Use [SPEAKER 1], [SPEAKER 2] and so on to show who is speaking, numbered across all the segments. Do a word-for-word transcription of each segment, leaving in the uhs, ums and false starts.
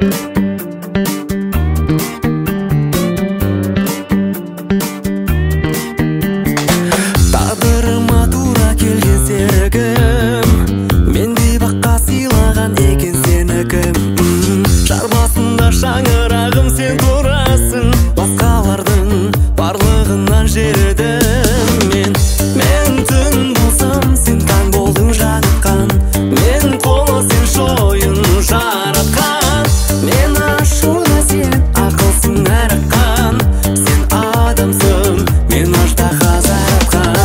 [SPEAKER 1] Тағдырыма тура келген серігім, менде баққа сыйлаған екен сені кім. Жар басында шаңырағым сен турасың, басқалардың барлығынан жердім мен. Мен түн болсам сен таң болдың жаныққан, мен қолы сен шойын жаратқан. Мен ашуда сен ақылсың әріқан, сен адамсың, мен аждаһа жаратқан.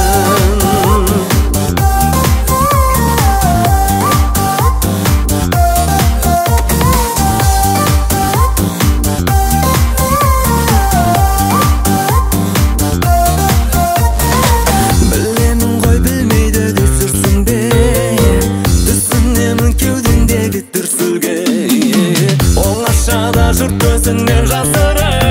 [SPEAKER 1] Білемін ғой білмейді дүрсірсің бе, түсінемін кеудеңдегі дүрсілге. Оңашада жұрт көзінен жасырып